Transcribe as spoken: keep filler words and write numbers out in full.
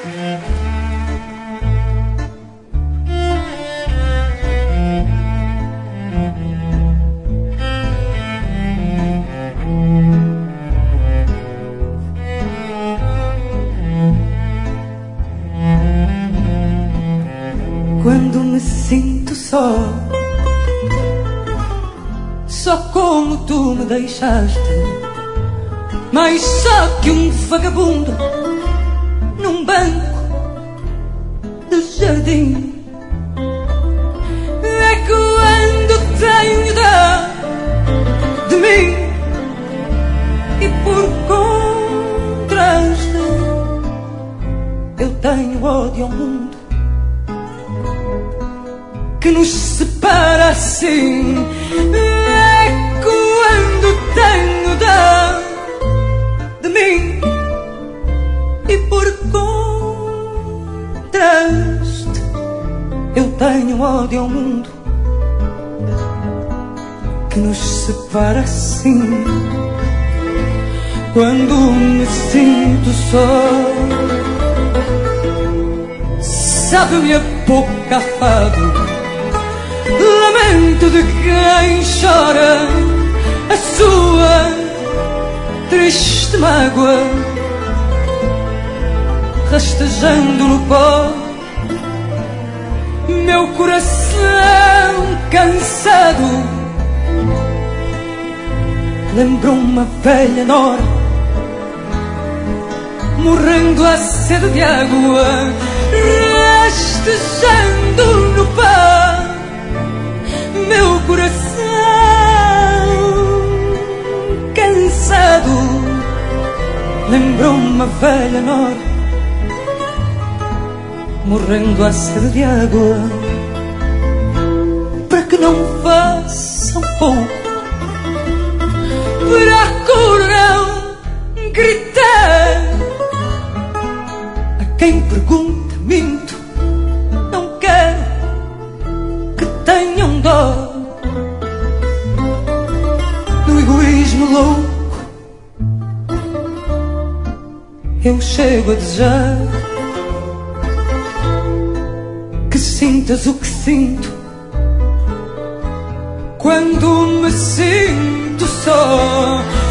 Quando me sinto só, só como tu me deixaste, mais só que um vagabundo num banco do jardim. É quando tenho dó de mim e por contraste eu tenho ódio ao mundo que nos separa assim. É quando tenho dó de mim e por contraste eu tenho ódio ao mundo que nos separa assim. Quando me sinto só, sabe-me a boca a fado, lamento de quem chora a sua triste mágoa, rastejando no pó meu coração cansado. Lembro uma velha nora morrendo à sede de água, rastejando no pó meu coração cansado. Lembrou uma velha nora morrendo à sede de água, para que não faça um pouco para a cor não gritar. A quem pergunta minto, não quero que tenham dó do egoísmo louco. Eu chego a desejar que sintas o que sinto quando me sinto só.